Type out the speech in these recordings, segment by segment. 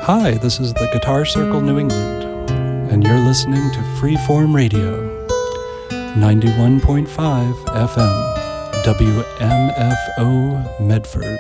Hi, this is the Guitar Circle New England, and you're listening to Freeform Radio, 91.5 FM, WMFO Medford.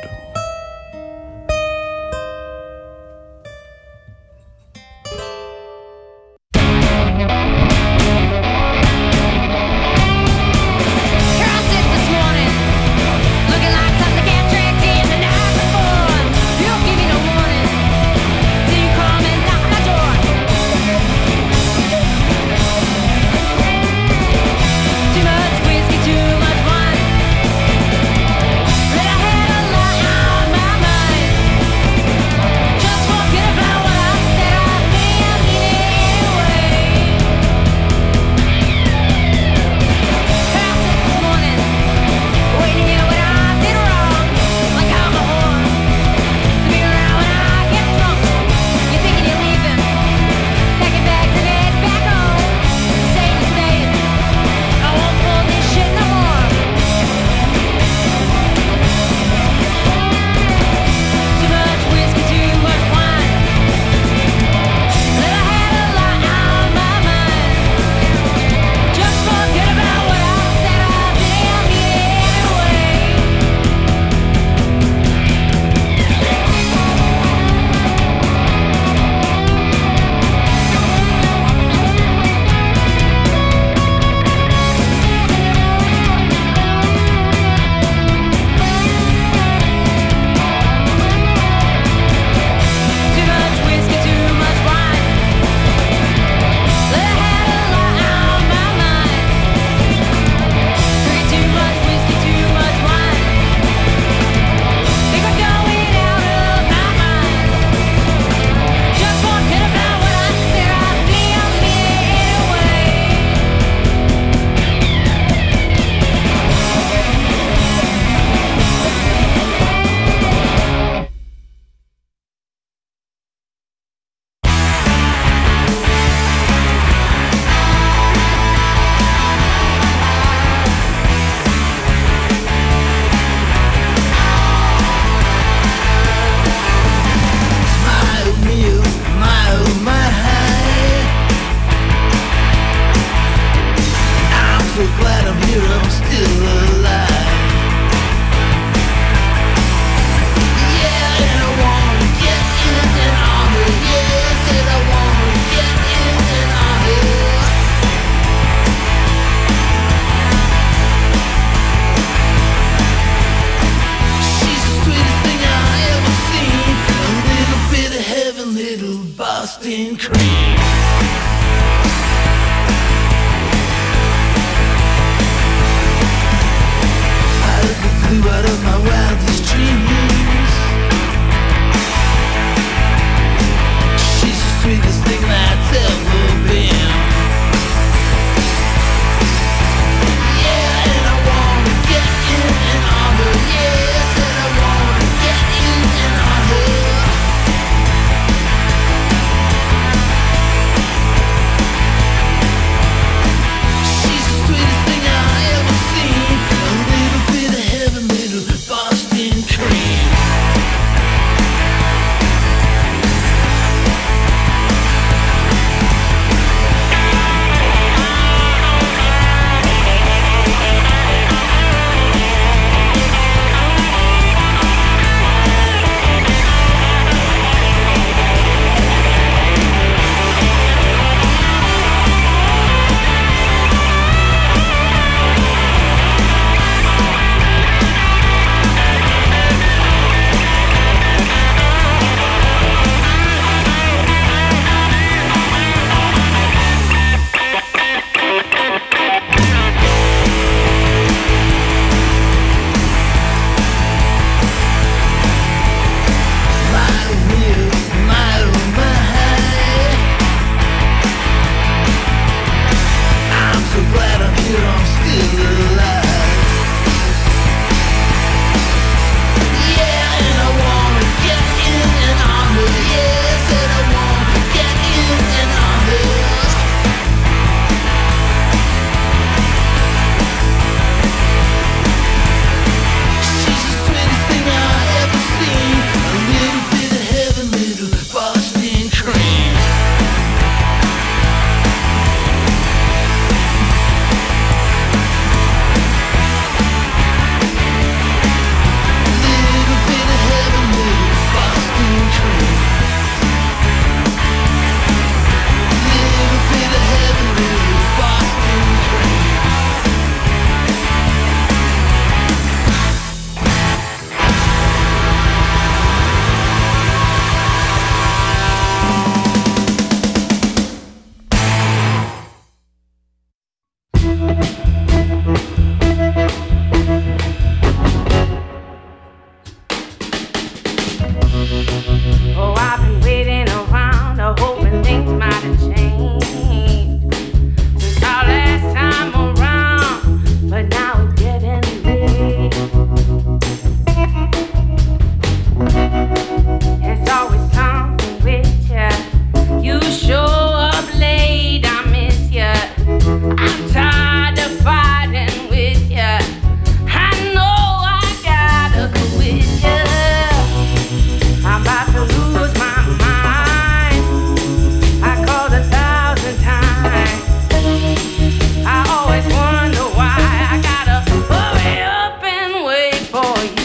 Oh, I've been waiting around, hoping things might have changed since our last time around, but now it's getting late. It's always something with you. You show up late, I miss you. I'm tired of fighting with you. I know I gotta go with you. I'm about to lose my mind. I called 1,000 times. I always wonder why I gotta hurry up and wait for you.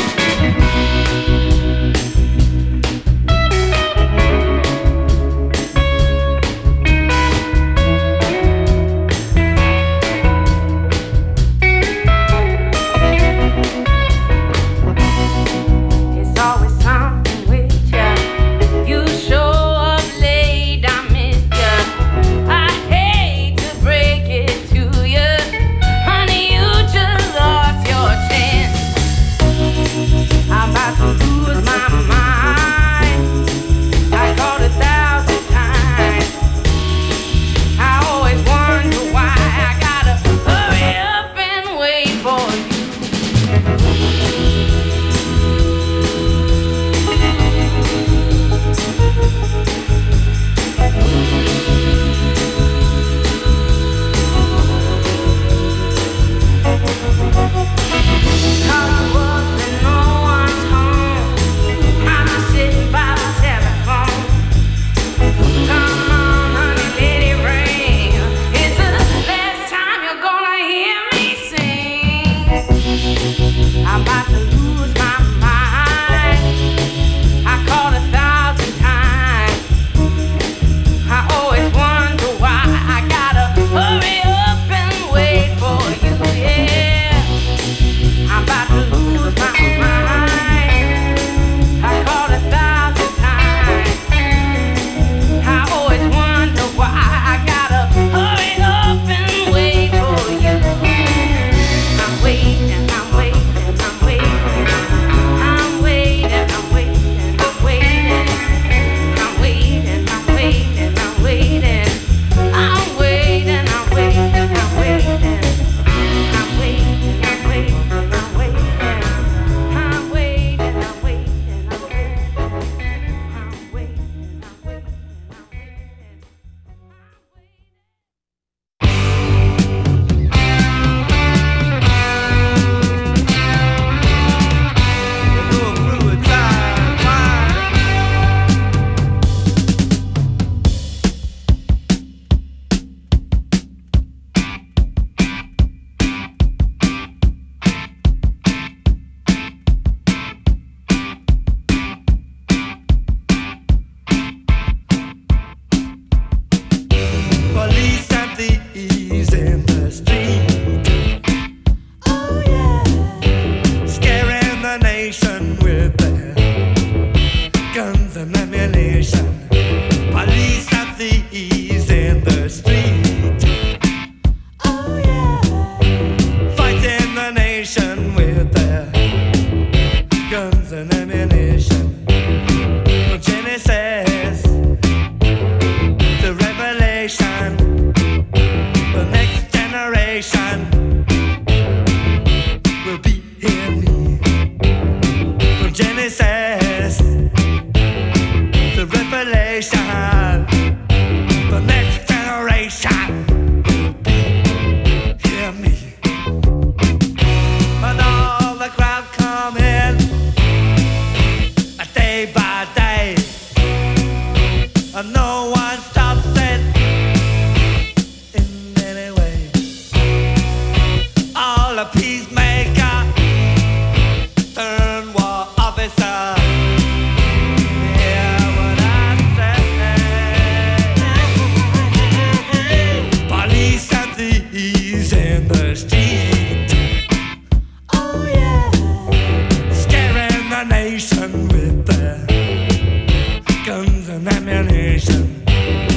It's always something with you. You show up late, I miss you. I hate to break it to you. Honey, you just lost your chance. I'm about to lose my mind. I called 1,000 times. I always wonder why I gotta hurry up and wait for you. Call you up and no one's home. I'm just sitting by the telephone. Come on, honey, let it rain. It's the last time you're gonna hear me sing. I'm about to lose my mind. I called 1,000 times. I always wonder why I gotta hurry up and wait for you. Yeah, I'm about to lose my mind. I called 1,000 times. I always wonder why I gotta hurry up and wait for you. I'm waiting, I'm waiting, I'm waiting. I'm waiting, I'm waiting, I'm waiting. I'm waiting, I'm waiting, I'm waiting. I'm waiting, I'm waiting, I'm waiting. I'm waiting, I'm waiting, I'm waiting. I'm waiting, I'm waiting, I'm waiting. I'm waiting, I'm waiting, I'm waiting. Police and thieves in the street. Oh yeah. Scaring the nation with their guns and ammunition. Police and thieves in the street. Oh yeah. Fighting the nation with their guns and ammunition. From Genesis to Revelation, the next generation will be in me. From Genesis to Revelation, the next generation will be in me. And all the crowd come in, day by day, and no one stops it in any way. All a peacemaker turn war officer. Hear what I say. Police and thieves in the street. Oh yeah. Scaring the nation with their guns and ammunition.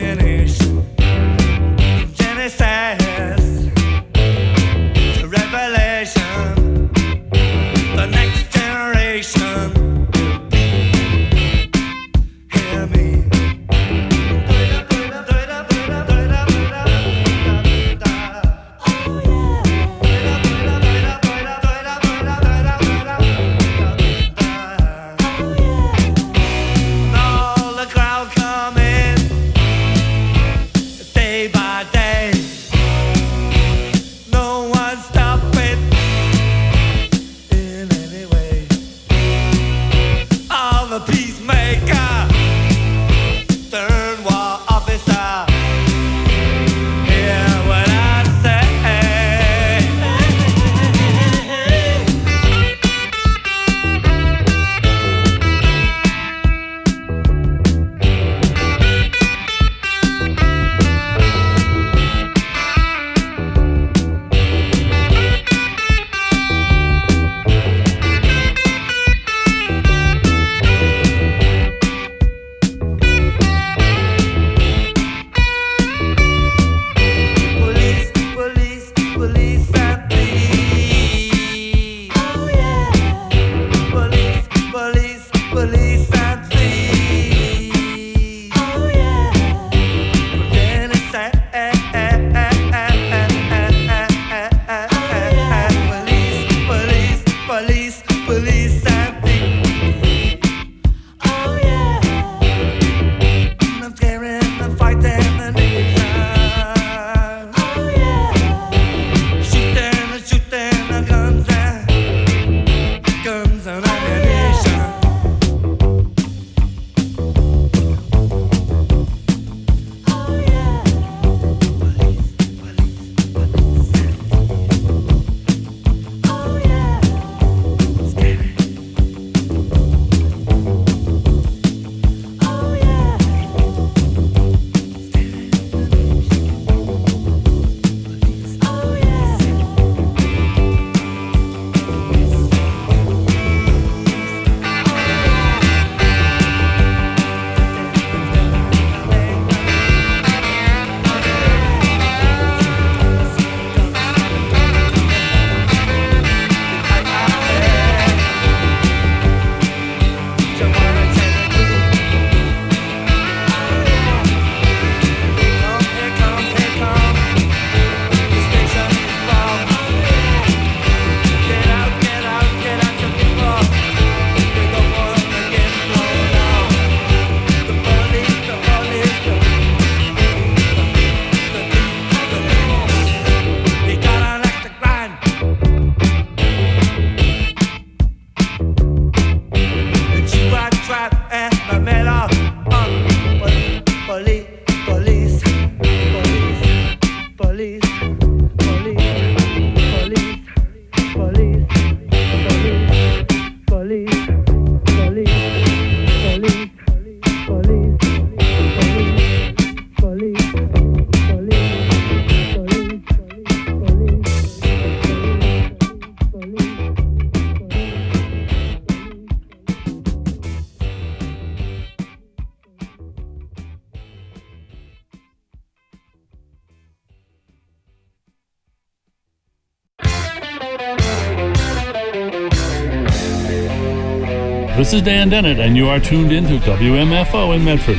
This is Dan Dennett, and you are tuned into WMFO in Medford.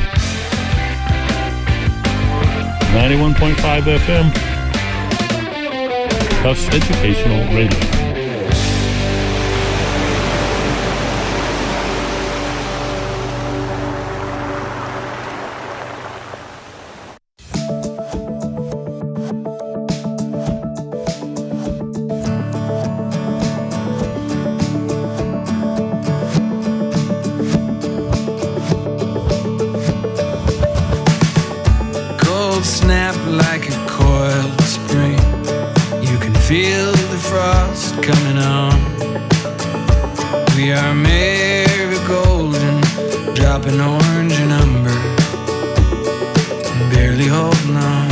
91.5 FM, Tufts Educational Radio. Snap like a coiled spring. You can feel the frost coming on. We are marigold and dropping orange and umber, barely holding on,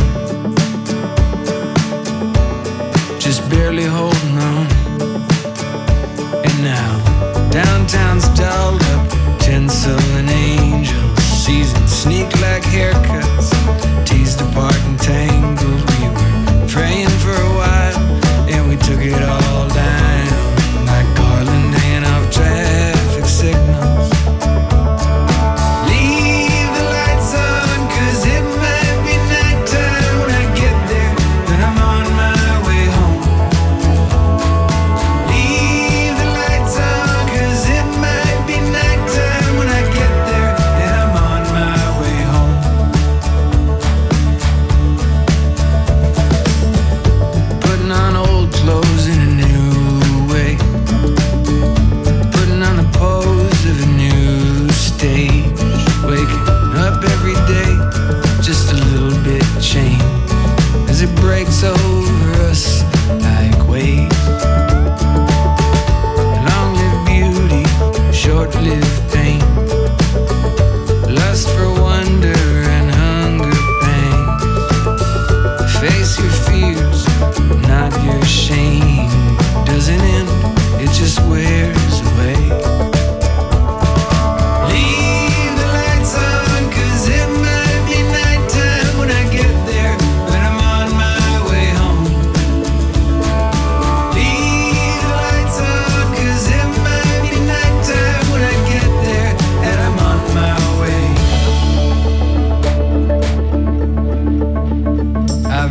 just barely holding on. And now downtown's dolled up, tinsel and angels, seasons sneak like haircuts.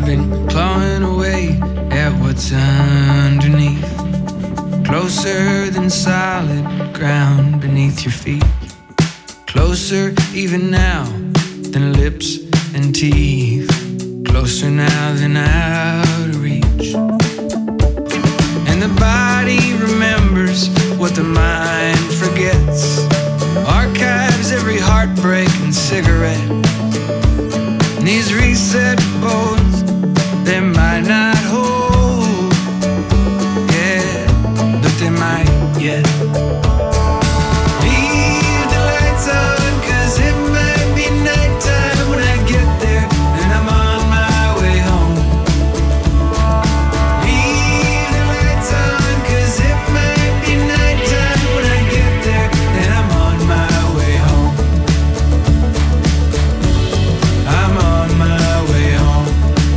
been clawing away at what's underneath, closer than solid ground beneath your feet, closer even now than lips and teeth, closer now than out of reach. And the body remembers what the mind forgets, archives every heartbreak and cigarette. And these reset bones, they might not hold, yeah, but they might yet. Leave the lights on, 'cause it might be nighttime when I get there, and I'm on my way home. Leave the lights on, 'cause it might be nighttime when I get there, and I'm on my way home. I'm on my way home.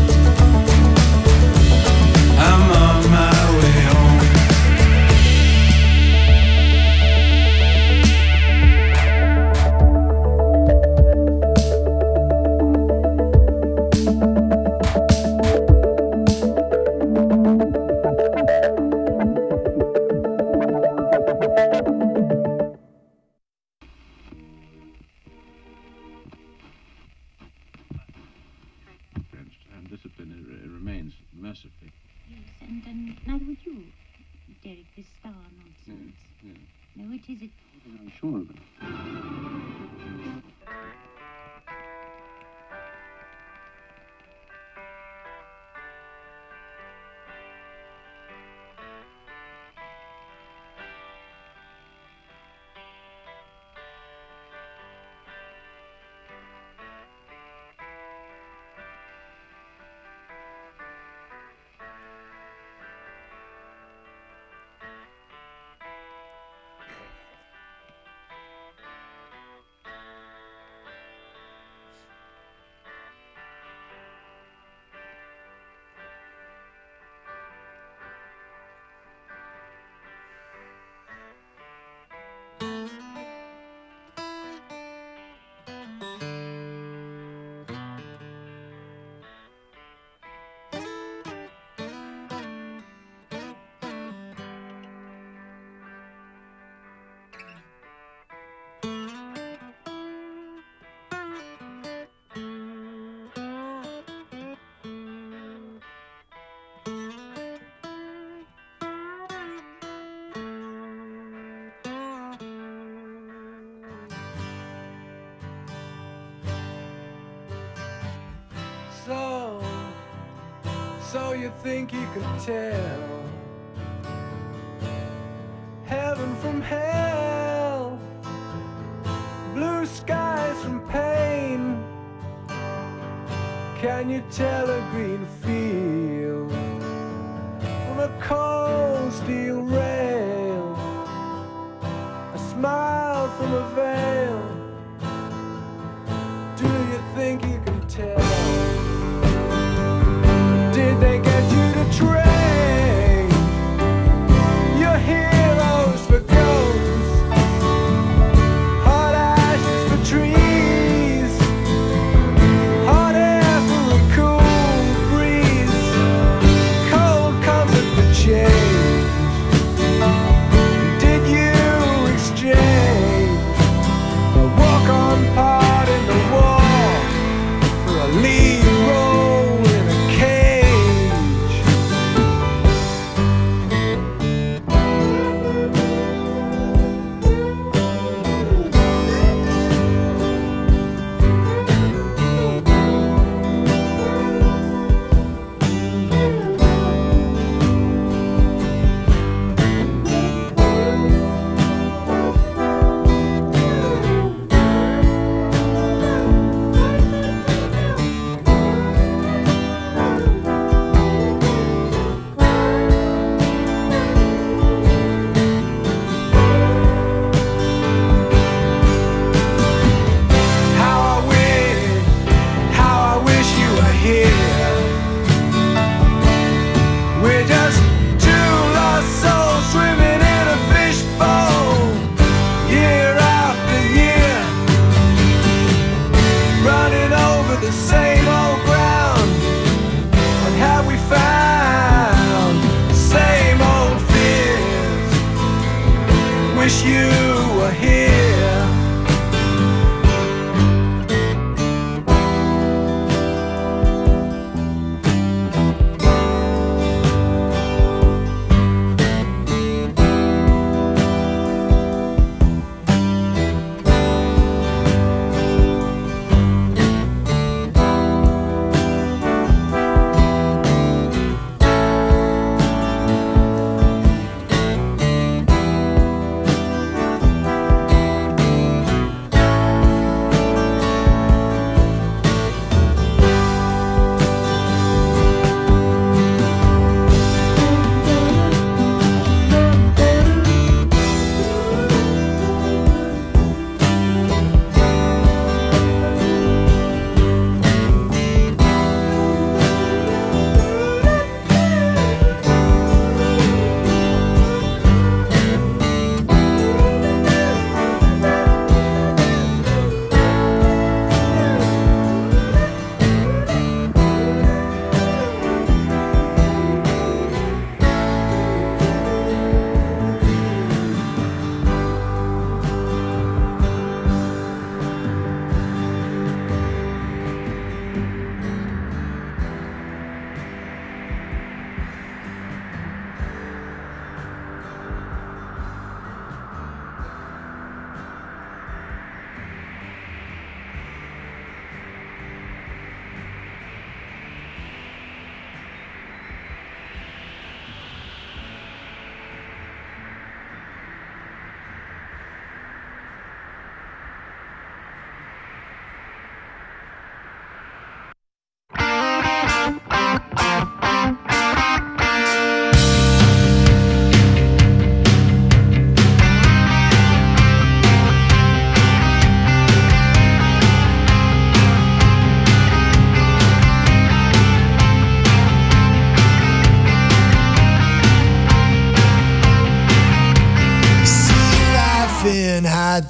I'm on my way home. And discipline remains massively. Yes, and neither would you, Derek, this star nonsense. Yeah. No, it is it. I'm sure of it. So you think you could tell heaven from hell, blue skies from pain? Can you tell a green field from a cold steel rail, a smile from a veil? Do you think you can tell? Did they get you to train your heroes for ghosts, hot ashes for trees, hot air for a cool breeze, cold comfort for change? Did you exchange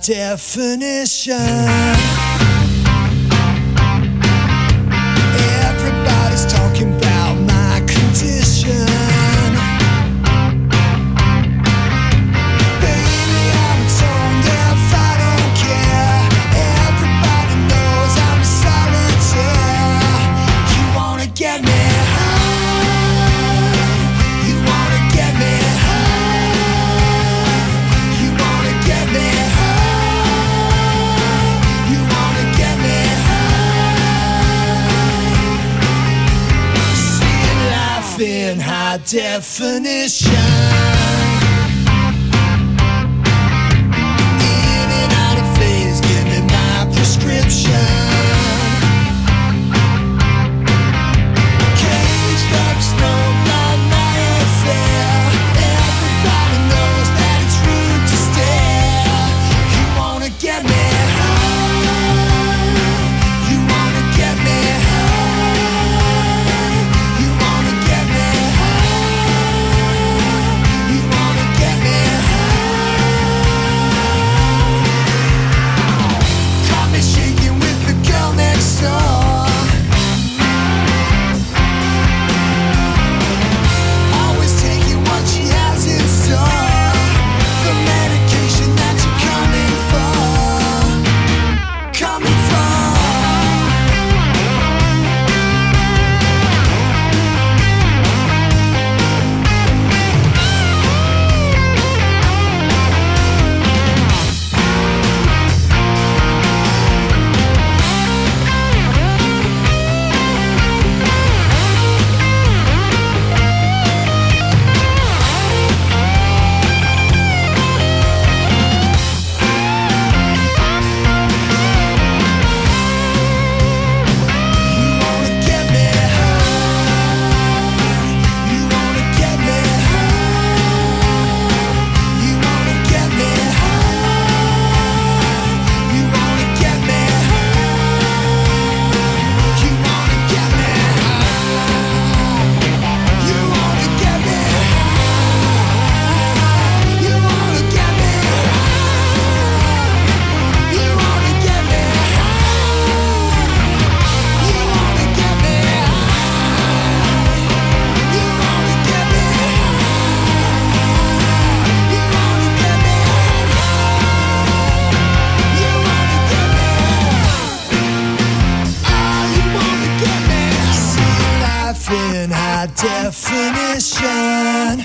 definition. Everybody's talking about my condition. Baby, I'm tone deaf, I don't care. Everybody knows I'm a solitaire. You wanna get me high? You wanna get me high? You wanna get me high? You wanna get me high? Seeing life in high definition. In and out of phase, give me my prescription. Caged up, snowblind, my affair. Everybody knows that it's rude to stare. You wanna get me high? You wanna get me high? You wanna get me high? You wanna get me high? Caught me shaking with the girl next door. Always taking what she has in store. The medication that you're coming for. Coming for. You wanna get me high? You wanna get me high? You wanna get me high? You wanna get me high? You wanna get me high? You wanna get me high? You wanna get me high? You wanna get me high? You wanna get me high? You wanna get me high? You wanna get me high? You wanna get me high? You wanna get me high? See life in high definition.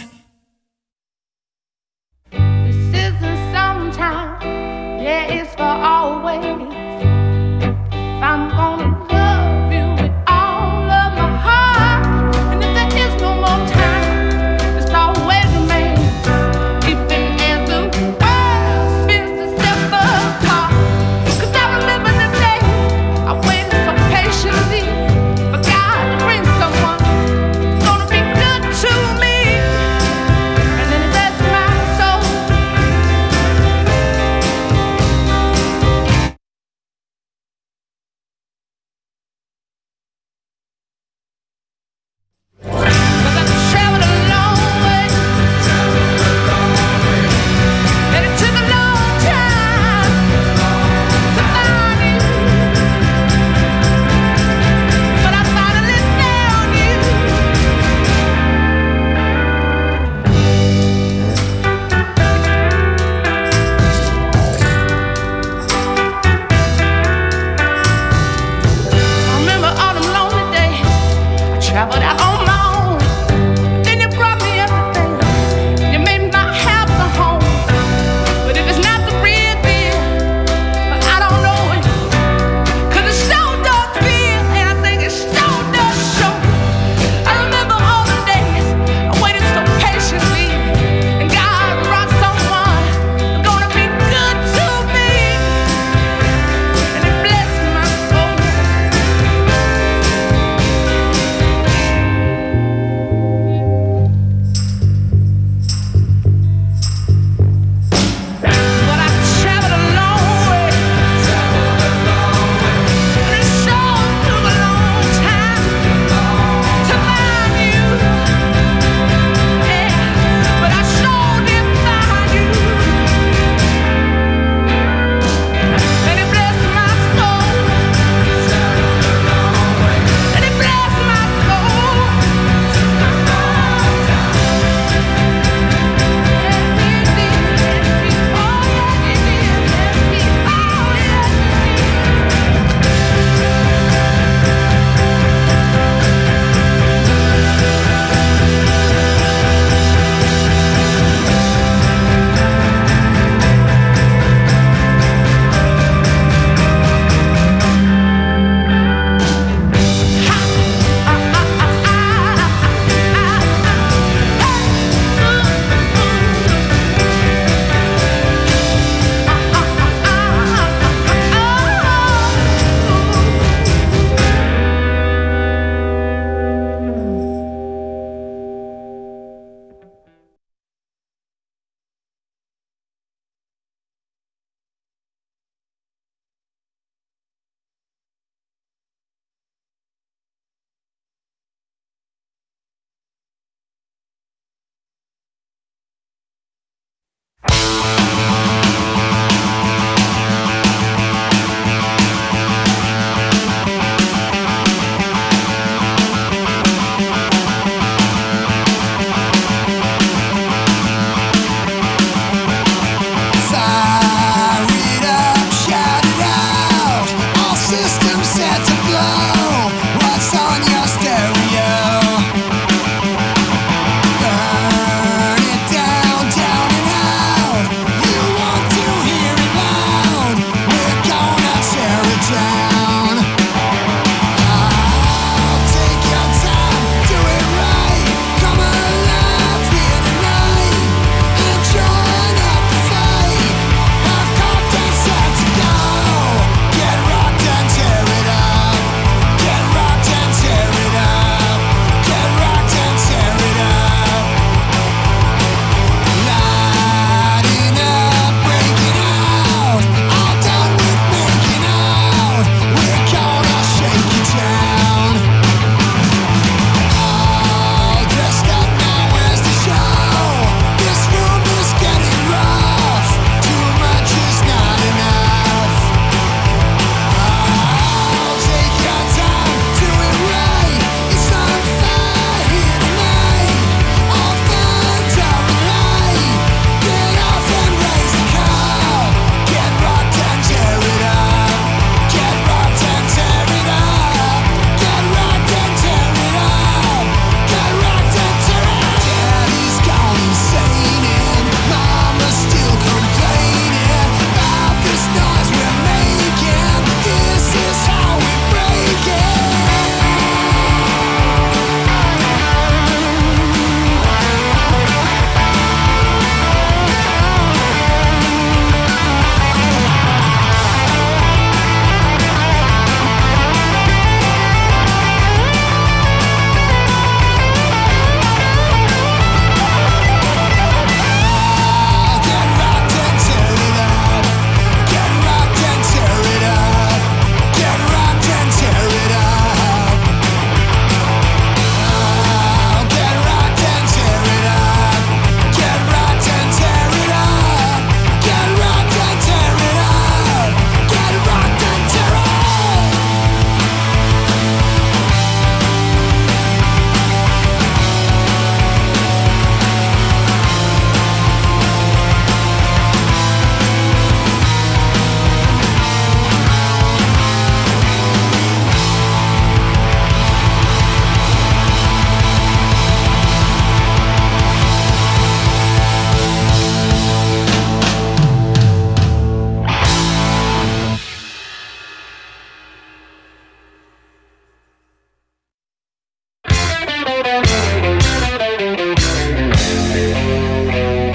This isn't sometime, yeah, it's for always. If I'm gonna love you with all of my heart, and if there is no more time, it's always remains. Even as the world spins to step apart. 'Cause I remember the day I waited so patiently for God to bring someone who's gonna be good to me.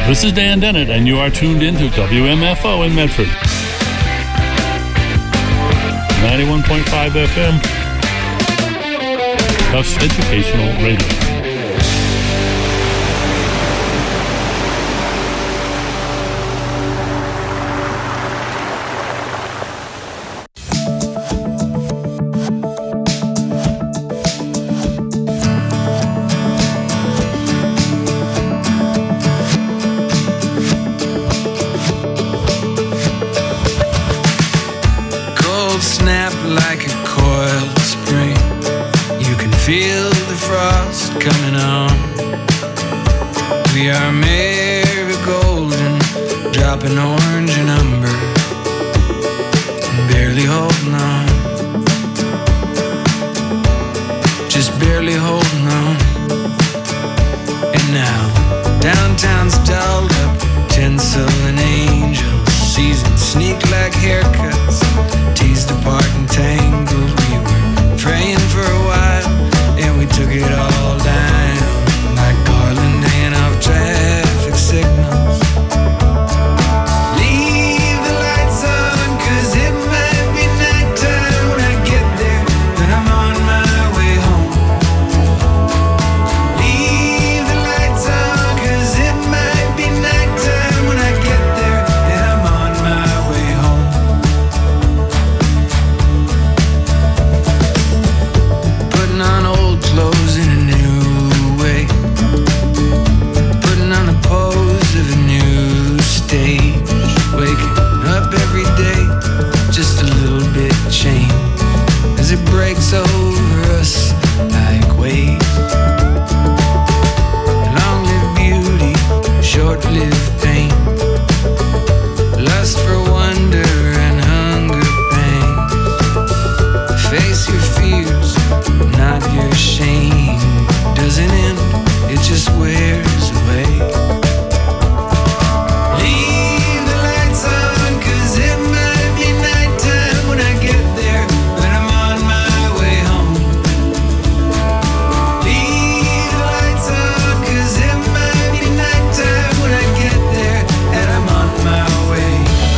This is Dan Dennett, and you are tuned into WMFO in Medford. 91.5 FM. Tufts Educational Radio. Snap like a coiled spring. You can feel the frost coming on. We are marigold and dropping orange and umber, and barely holding on. Just barely holding on. And now downtown's dolled up, tinsel and angels. Seasons sneak like haircuts, teased apart and tangled. We were praying for a while, and we took it all down like Garland hanging off traffic signals. Leave the lights on, 'cause it might be nighttime when I get there, then I'm on my way home. Leave the lights on, 'cause it might be nighttime when I get there, and I'm on my way home. Putting on old clothes in a new way, putting on the pose of a new stage, waking up every day just a little bit changed as it breaks over us like waves. Long-lived beauty, short-lived pain, lust for wonder and hunger pangs. Face your fears, not your shame. Doesn't end, it just wears away. Leave the lights on, 'cause it might be nighttime when I get there, but I'm on my way home. Leave the lights on, 'cause it might be nighttime when I get there, and I'm on my way.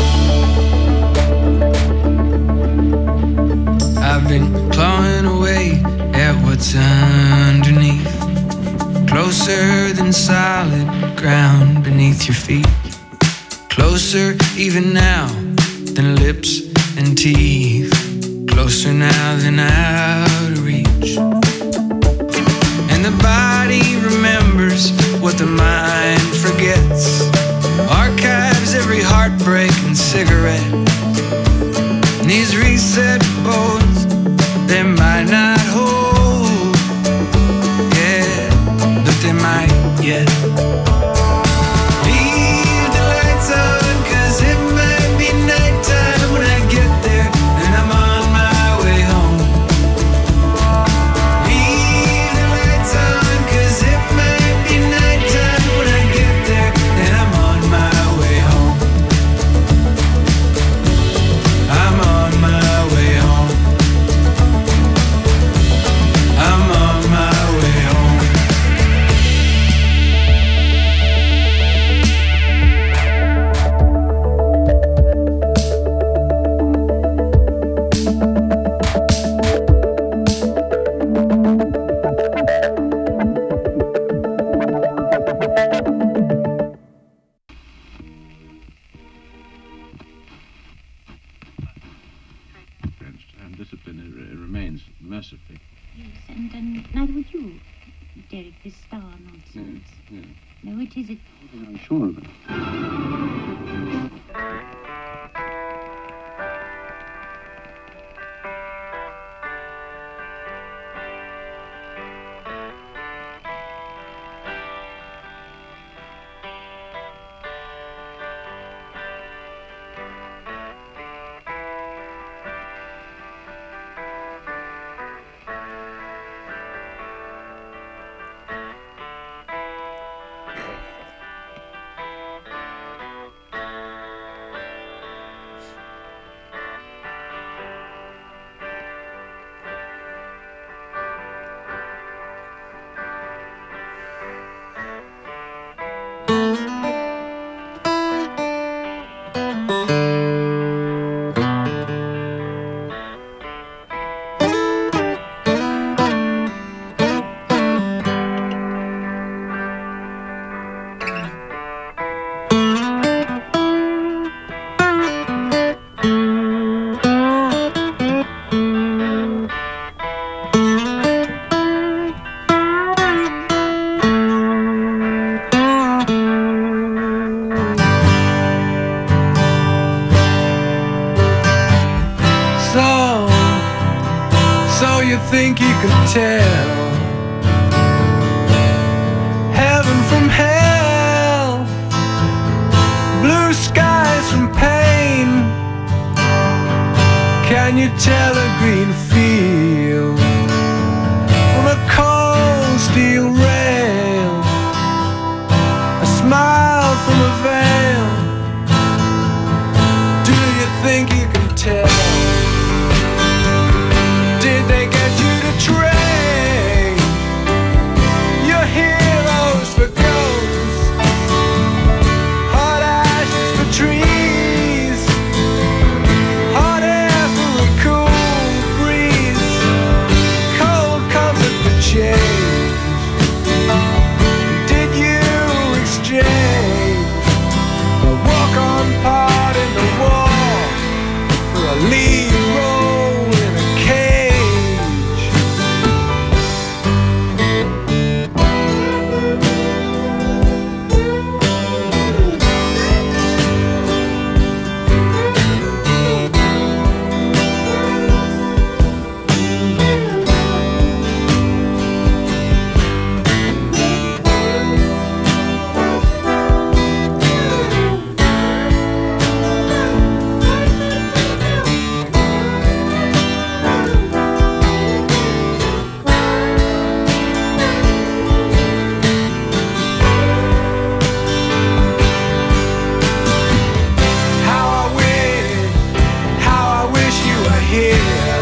I've been clawing away at what's underneath, closer than solid ground beneath your feet, closer even now than lips and teeth, closer now than out of reach. And the body remembers what the mind forgets, archives every heartbreak and cigarette. And these reset bones, they might not hold, yeah, but they might yet. Leave the lights on, 'cause it might be nighttime when I get there, and I'm on my way home. Leave the lights on, 'cause it might be nighttime when I get there, and I'm on my way home. I'm on my way home. I'm on my way home. And discipline remains massively. Yes, and neither would you, Derek, this star nonsense. Yes. No, it isn't. I'm sure of it. from hell, blue skies from pain. Can you tell a green field from a cold steel rail? A smile from a veil. Do you think you can tell? Did they get you to trade your heroes for ghosts, hot ashes for trees, hot air for a cool breeze, cold comfort for change? Did you exchange a walk-on part in the war for a lead role in a cage? How I wish you were here.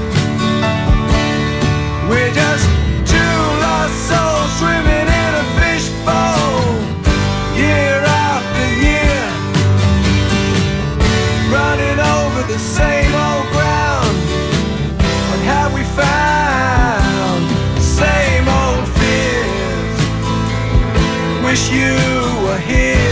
We're just two lost souls swimming in a fishbowl, year after year, running over the same old ground. What have we found? The same old fears. Wish you were here.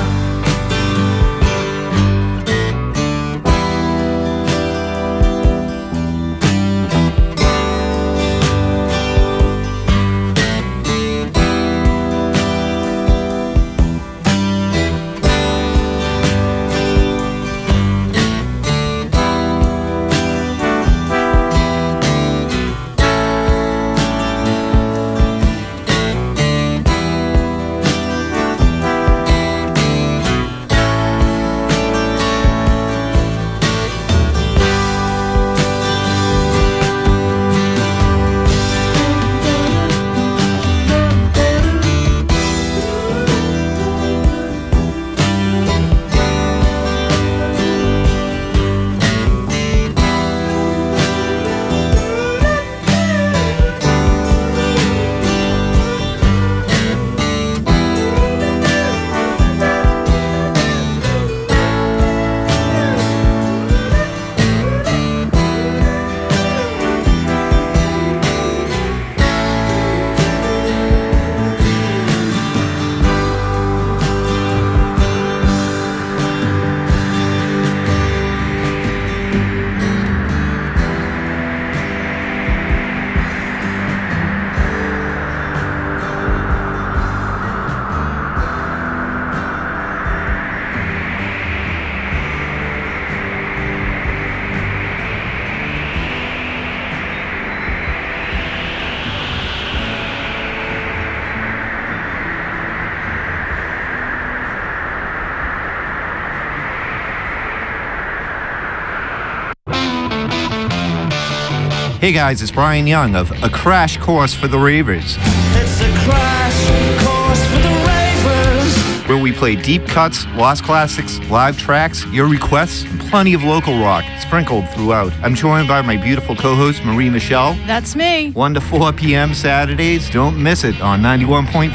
Hey guys, it's Brian Young of A Crash Course for the Ravers, It's a crash course for the ravers. where we play deep cuts, lost classics, live tracks, your requests, and plenty of local rock sprinkled throughout. I'm joined by my beautiful co-host Marie Michelle. That's me. 1 to 4 p.m. Saturdays. Don't miss it on 91.5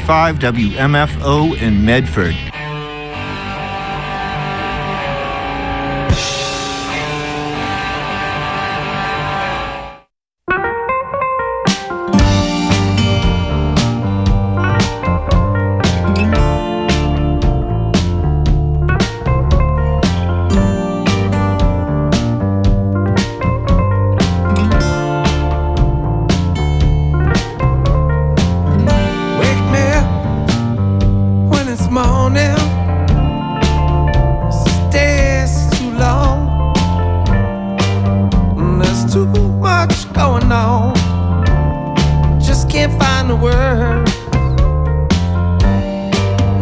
WMFO in Medford. Can't find the words.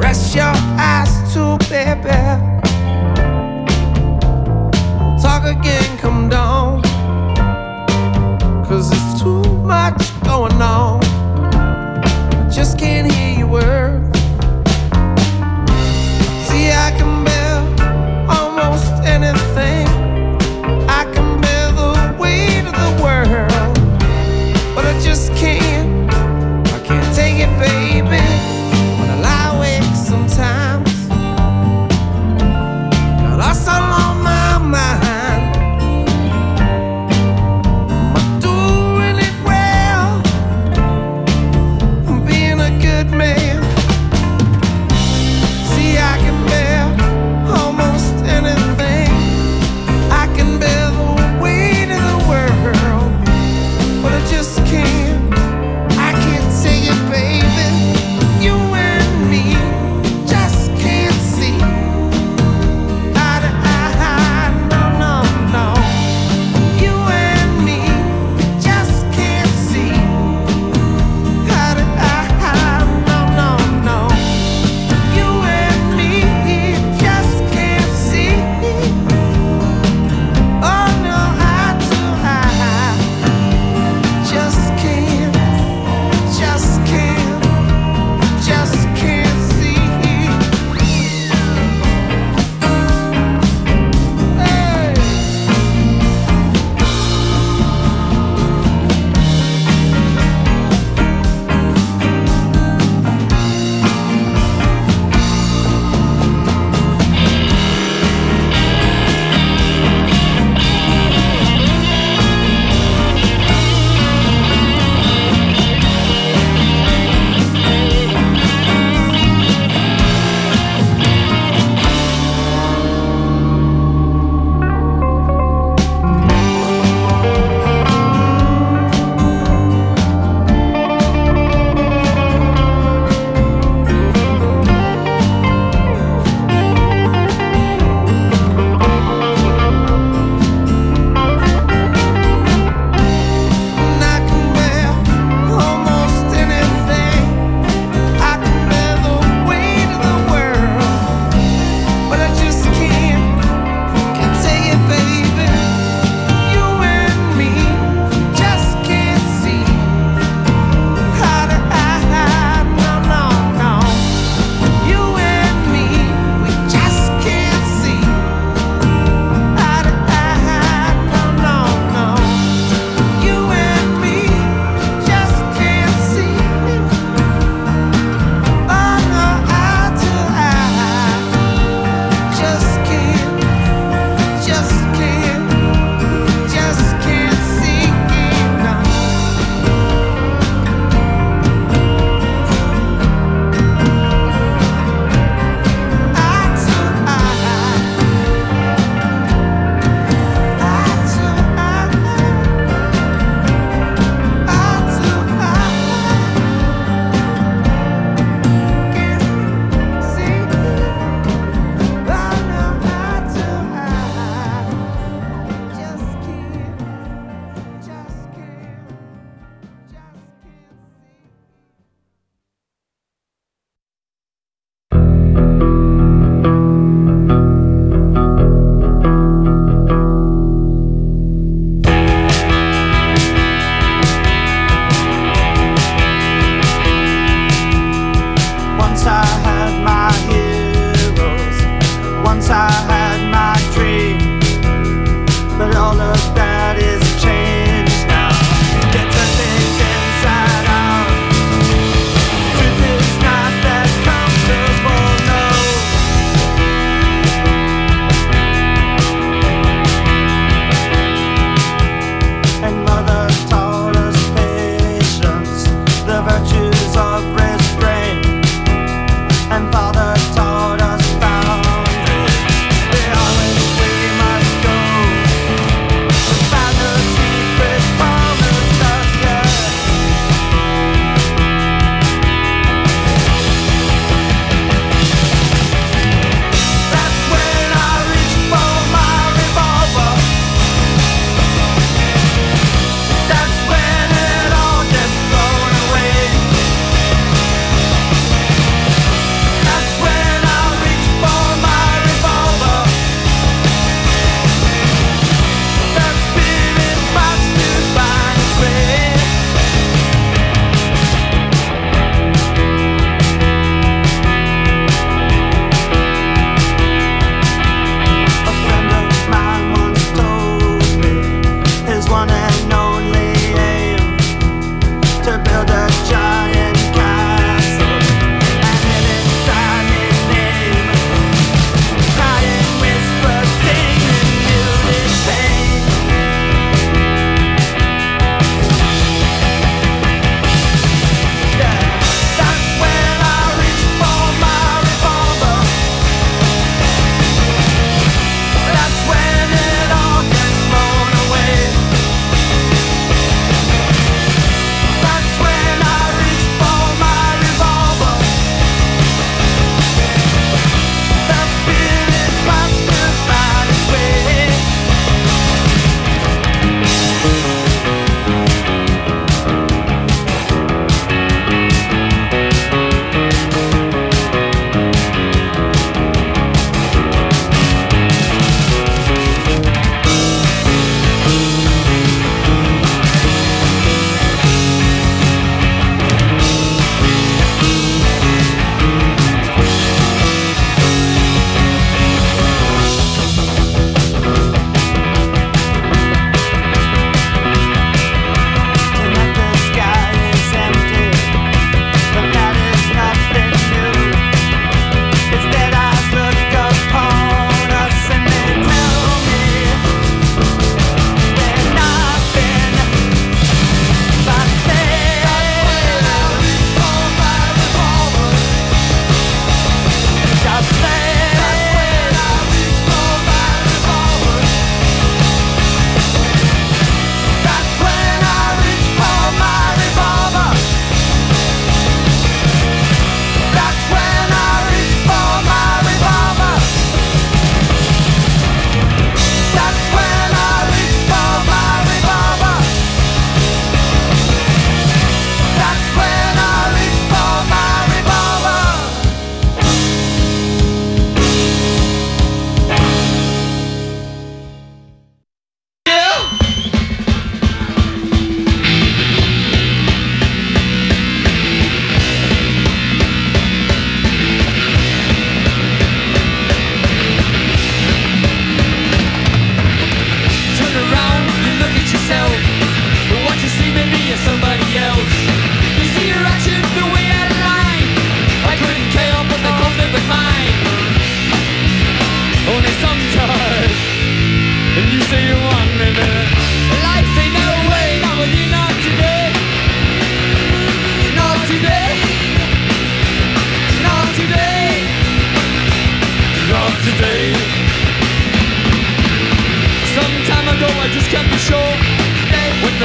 rest your eyes too, baby. Talk again, come down, 'cause it's too much going on. I just can't hear your words. See, I can bear almost anything. I can bear the weight of the world, but I just can't. I can't take it, baby. When I lie awake sometimes, got us all on my mind. Am I doing it well? I'm being a good man. See, I can bear almost anything. I can bear the weight of the world, but I just can't. I can't take it, baby. You and me just can't see eye to eye. No, no, no. You and me just can't see eye to eye. No, no, no. You and me just can't see. Oh no, eye to eye. Just can't. Just can't. Just can't see. Hey. And I can bear almost anything. I can bear the weight of the world, but I just can't take it, baby. You and me just can't see eye to eye. No, no, no. You and me, we just can't see eye to eye. No, no, no. You and me just can't see. Oh no, eye to eye. Just can't. Just can't. Just can't see. No. Eye to eye. Eye to eye. Eye to eye. Can't see. Oh no, eye to eye. Just can't. Just can't. Just can't see. Once I had my heroes, once I had my dream, but all of that is changed now. They turn things inside out. Truth is not that comfortable, no. And mother taught us patience, the virtues of restraint. And father taught us boundaries, the always we must go. We found the secret promised us, yeah. That's when I reached for my revolver. That's when it all gets thrown away.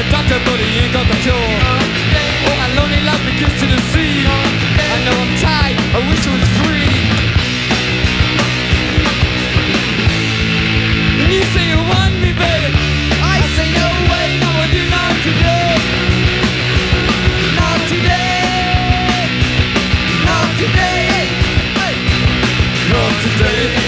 the doctor, but he ain't got the cure. Oh, my lonely life begins to deceive. I know I'm tired, I wish I was free. And you say you want me, baby. I say no way, no I do not today. Not today. Not today. Hey. Not today.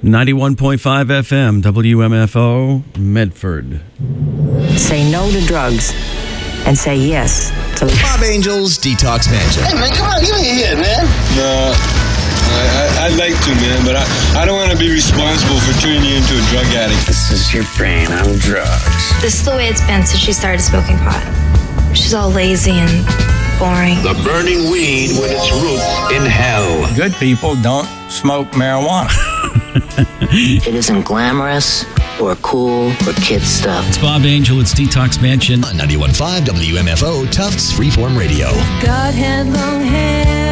91.5 FM, WMFO, Medford. Say no to drugs and say yes to Bob Angel's Detox Mansion. Hey, man, come on, give me a hit, man. No, I'd like to, man, but I don't want to be responsible for turning you into a drug addict. This is your brain on drugs. This is the way it's been since she started smoking pot. She's all lazy and boring. The burning weed with its roots in hell. Good people don't smoke marijuana. It isn't glamorous or cool or kid stuff. It's Bob Angel. It's Detox Mansion. On 91.5 WMFO, Tufts Freeform Radio. God had long hair.